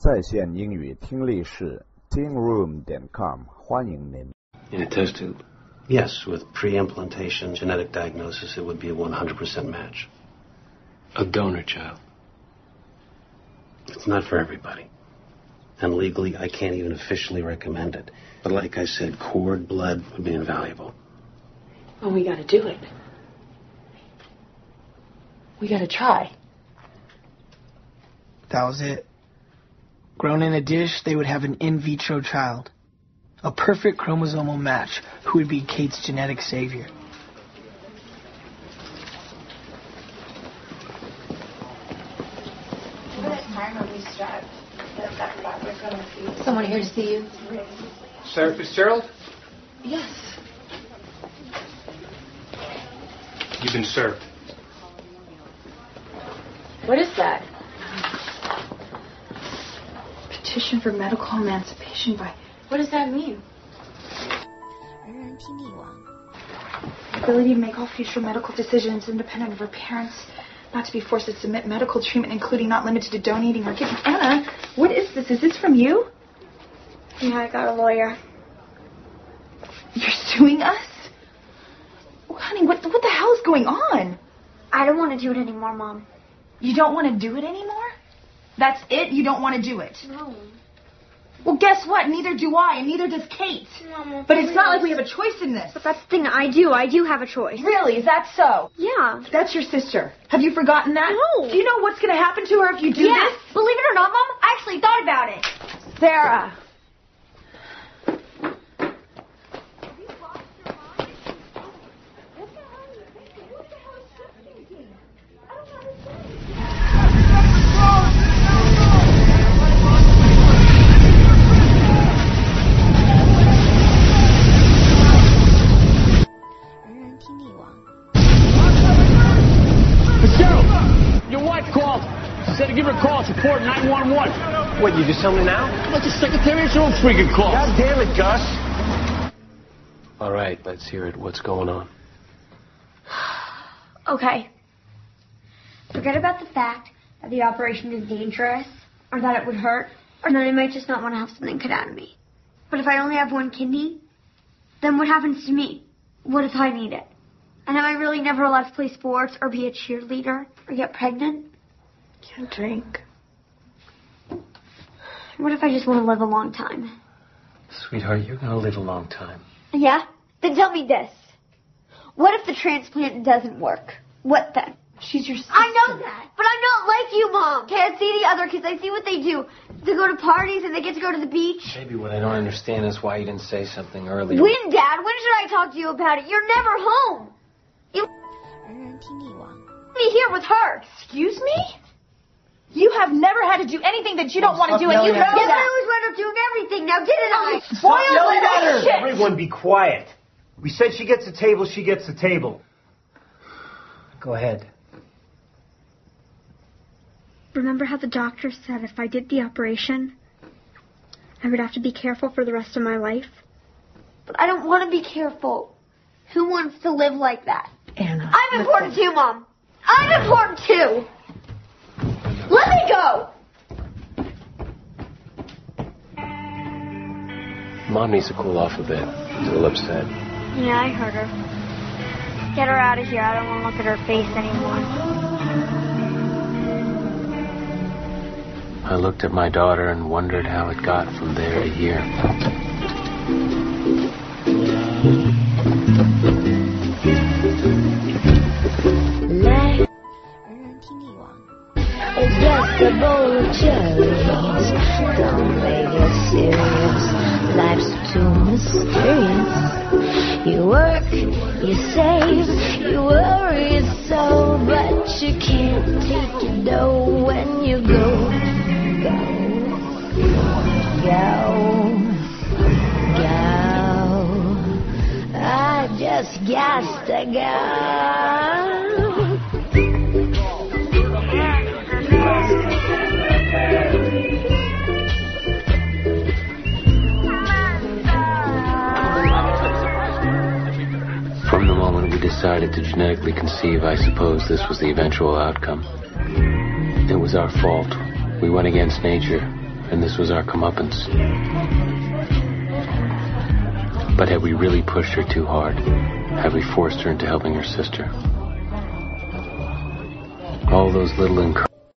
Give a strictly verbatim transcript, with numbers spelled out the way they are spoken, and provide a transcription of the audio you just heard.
在线英语听力室 tingroom dot com 欢迎您。 In a test tube? Yes, with pre-implantation genetic diagnosis, it would be a one hundred percent match. A donor child? It's not for everybody. And legally, I can't even officially recommend it. But like I said, cord blood would be invaluable. Well, we gotta do it. We gotta try. That was it. Grown in a dish, they would have an in vitro child. A perfect chromosomal match who would be Kate's genetic savior. Someone here to see you? Sarah Fitzgerald? Yes. You've been served. What is that? Petition for medical emancipation by... What does that mean? Ability to make all future medical decisions independent of her parents, not to be forced to submit medical treatment, including not limited to donating or giving. Anna, what is this? Is this from you? Yeah, I got a lawyer. You're suing us? Well, honey, what, what the hell is going on? I don't want to do it anymore, Mom. You don't want to do it anymore? That's it? You don't want to do it? No. Well, guess what? Neither do I, and neither does Kate. Mama, but it's not like we have a choice in this. But that's the thing, I do. I do have a choice. Really? Is that so? Yeah. That's your sister. Have you forgotten that? No. Do you know what's going to happen to her if you do yeah. this? Believe it or not, Mom, I actually thought about it. Sarah. Said to give her a call. It's report nine one one. What, you just tell me now? Let the secretary answer her own freaking call. God damn it, Gus. All right, let's hear it. What's going on? Okay. Forget about the fact that the operation is dangerous, or that it would hurt, or that I might just not want to have something cut out of me. But if I only have one kidney, then what happens to me? What if I need it? And am I really never allowed to play sports, or be a cheerleader, or get pregnant? Can't drink. What if I just want to live a long time? Sweetheart, you're going to live a long time. Yeah? Then tell me this. What if the transplant doesn't work? What then? She's your sister. I know that, but I'm not like you, Mom. Can't see the other kids. I see what they do. They go to parties and they get to go to the beach. Baby, what I don't understand is why you didn't say something earlier. When, Dad? When should I talk to you about it? You're never home. You... be here with her. Excuse me? You have never had to do anything that you don't want to do, and you know yes, that. I always wound up doing everything. Now didn't I? Stop yelling at her! Shit. Everyone be quiet. We said she gets the table, she gets the table. Go ahead. Remember how the doctor said if I did the operation, I would have to be careful for the rest of my life? But I don't want to be careful. Who wants to live like that? Anna. I'm important too, Mom. I'm important too. Let me go! Mom needs to cool off a bit. She's a little upset. Yeah, I heard her. Get her out of here. I don't want to look at her face anymore. I looked at my daughter and wondered how it got from there to here. It's just a bowl of cherries. Don't make it serious. Life's too mysterious. You work, you save, you worry so, but you can't take your dough when you go, go, go, go. I just got to go. From the moment we decided to genetically conceive, I suppose this was the eventual outcome. It was our fault. We went against nature. and this was our comeuppance. But had we really pushed her too hard? Had we forced her into helping her sister? All those little encouragements.